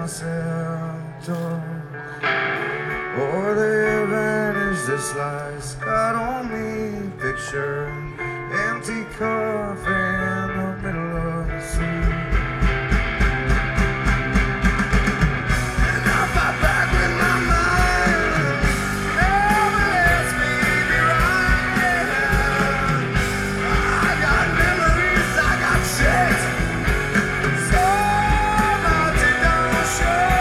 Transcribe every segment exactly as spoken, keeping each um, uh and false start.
myself drunk, or they vanish. This life's got on me. Picture empty coffee in the middle of the sea. And I fight back with my mind. Never lets me be right. I got memories, I got shit. So much it don't show.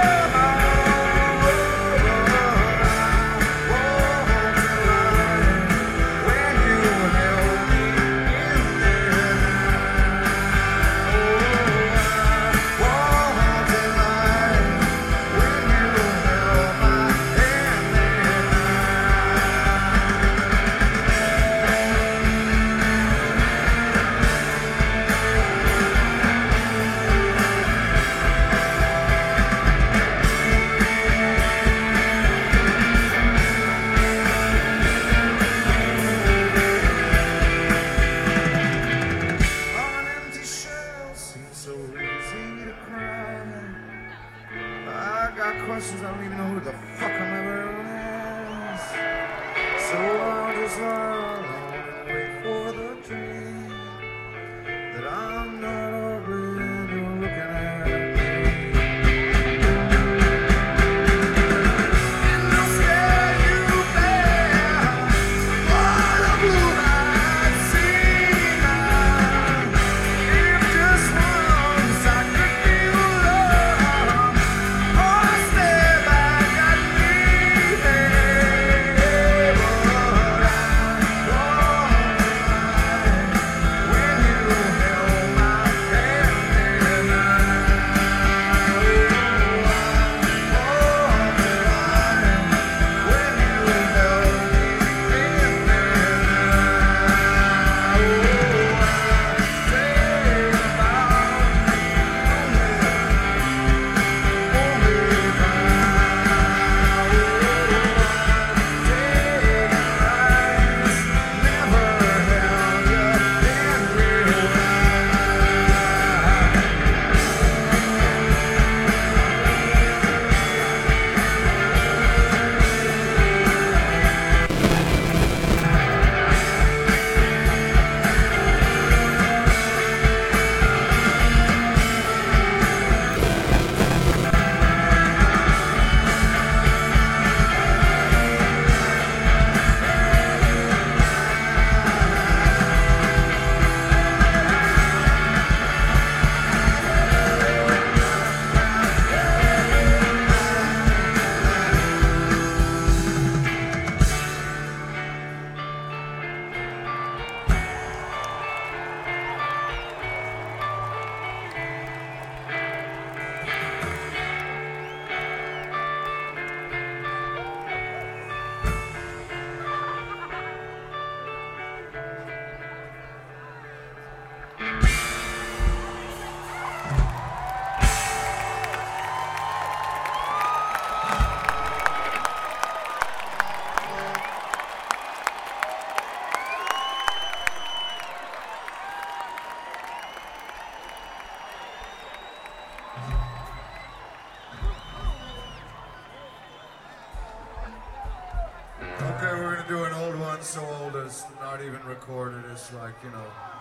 Questions, I don't even know who the fuck I'm ever is. So I'll just lie alone and wait for the dream that I'm not ugly and you're looking at me. And I'll scare you back. What a blue I've seen. If just once I could feel love. Okay, we're gonna do an old one so old it's not even recorded. It's like, you know.